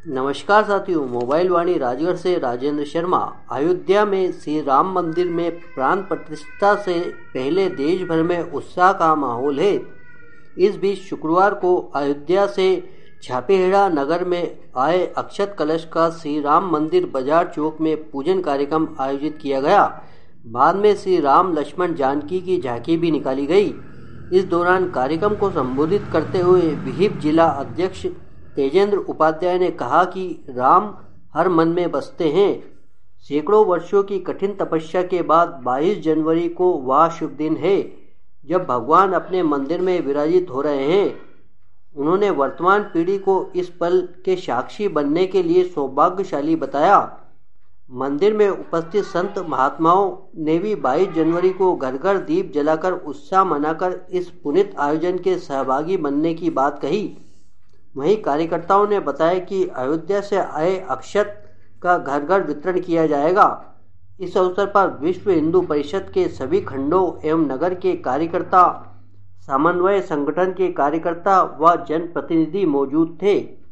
नमस्कार साथियों, मोबाइल वाणी राजगढ़ से राजेंद्र शर्मा। अयोध्या में श्री राम मंदिर में प्राण प्रतिष्ठा से पहले देश भर में उत्साह का माहौल है। इस बीच शुक्रवार को अयोध्या से छापेहेड़ा नगर में आए अक्षत कलश का श्री राम मंदिर बाजार चौक में पूजन कार्यक्रम आयोजित किया गया। बाद में श्री राम लक्ष्मण जानकी की झांकी भी निकाली गई। इस दौरान कार्यक्रम को संबोधित करते हुए विहिप जिला अध्यक्ष तेजेंद्र उपाध्याय ने कहा कि राम हर मन में बसते हैं। सैकड़ों वर्षों की कठिन तपस्या के बाद 22 जनवरी को वह शुभ दिन है जब भगवान अपने मंदिर में विराजित हो रहे हैं। उन्होंने वर्तमान पीढ़ी को इस पल के साक्षी बनने के लिए सौभाग्यशाली बताया। मंदिर में उपस्थित संत महात्माओं ने भी 22 जनवरी को घर घर दीप जलाकर उत्साह मनाकर इस पुनीत आयोजन के सहभागी बनने की बात कही। वहीं कार्यकर्ताओं ने बताया कि अयोध्या से आए अक्षत का घर घर वितरण किया जाएगा। इस अवसर पर विश्व हिंदू परिषद के सभी खंडों एवं नगर के कार्यकर्ता, समन्वय संगठन के कार्यकर्ता व जनप्रतिनिधि मौजूद थे।